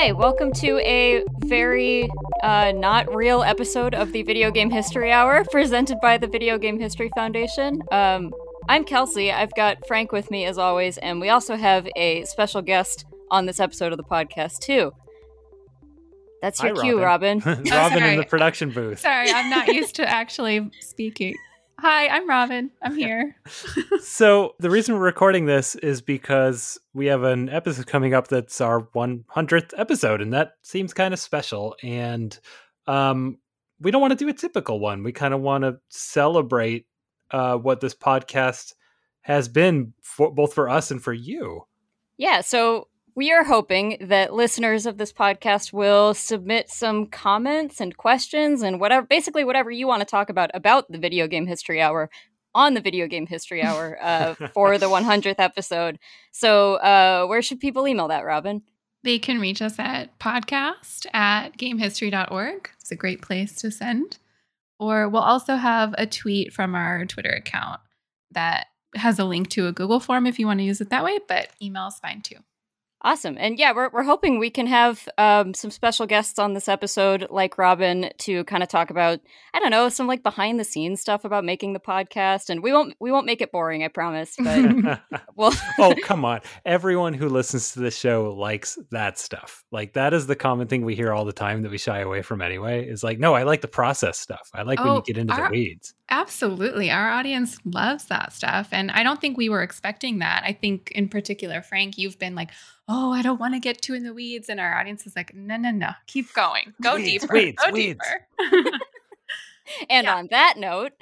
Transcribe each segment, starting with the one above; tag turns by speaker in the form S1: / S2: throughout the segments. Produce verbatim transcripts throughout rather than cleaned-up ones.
S1: Hi, welcome to a very uh, not real episode of the Video Game History Hour, presented by the Video Game History Foundation. Um, I'm Kelsey. I've got Frank with me as always, and we also have a special guest on this episode of the podcast too. That's your
S2: Hi,
S1: cue, Robin.
S2: Robin,
S3: Oh,
S2: Robin in
S3: sorry.
S2: the production booth.
S3: Sorry, I'm not used to actually speaking. Hi, I'm Robin. I'm here.
S2: So the reason we're recording this is because we have an episode coming up that's our one hundredth episode, and that seems kind of special. And um, we don't want to do a typical one. We kind of want to celebrate uh, what this podcast has been, for, both for us and for you.
S1: Yeah, so we are hoping that listeners of this podcast will submit some comments and questions and whatever, basically whatever you want to talk about about the Video Game History Hour on the Video Game History Hour uh, for the one hundredth episode. So uh, where should people email that, Robin?
S3: They can reach us at podcast at gamehistory dot org. It's a great place to send. Or we'll also have a tweet from our Twitter account that has a link to a Google form if you want to use it that way, but email is fine too.
S1: Awesome. And yeah, we're we're hoping we can have um, some special guests on this episode, like Robin, to kind of talk about, I don't know, some like behind the scenes stuff about making the podcast. And we won't we won't make it boring, I promise. But well,
S2: Oh, come on. Everyone who listens to this show likes that stuff. Like, that is the common thing we hear all the time that we shy away from anyway, is like, no, I like the process stuff. I like when
S3: Oh,
S2: you get into
S3: our-
S2: the weeds.
S3: Absolutely. Our audience loves that stuff. And I don't think we were expecting that. I think in particular, Frank, you've been like, oh, I don't want to get too in the weeds. And our audience is like, no, no, no. Keep going. Go
S2: Weeds,
S3: deeper.
S2: weeds,
S3: Go
S2: weeds.
S3: deeper.
S1: and
S3: Yeah.
S1: on that note,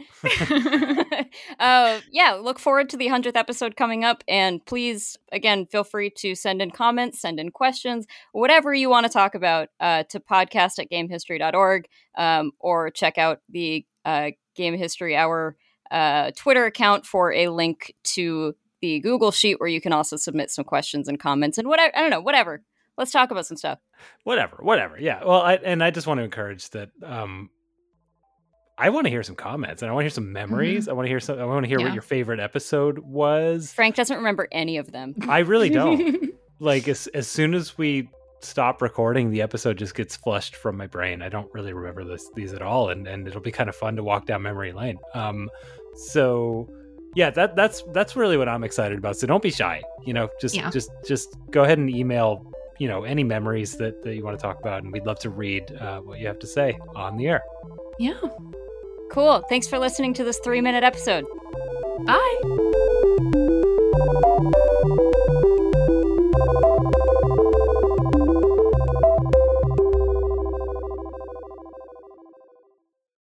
S1: uh, yeah, look forward to the one hundredth episode coming up. And please, again, feel free to send in comments, send in questions, whatever you want to talk about uh, to podcast at gamehistory dot org um, or check out the uh, Game History Hour uh, Twitter account for a link to the Google Sheet where you can also submit some questions and comments and whatever. I don't know, whatever. Let's talk about some stuff.
S2: Whatever, whatever. Yeah. Well, I, and I just want to encourage that. Um, I want to hear some comments, and I want to hear some memories. I want to hear some. I want to hear
S3: Yeah.
S2: what your favorite episode was.
S1: Frank doesn't remember any of them.
S2: I really don't. Like, as as soon as we stop recording, the episode just gets flushed from my brain. I don't really remember this these at all, and and it'll be kind of fun to walk down memory lane. Um, so yeah, that that's that's really what I'm excited about. So don't be shy. You know, just
S3: Yeah.
S2: just just go ahead and email, you know, any memories that, that you want to talk about, and we'd love to read uh, what you have to say on the air.
S3: Yeah.
S1: Cool. Thanks for listening to this three minute episode.
S3: Bye.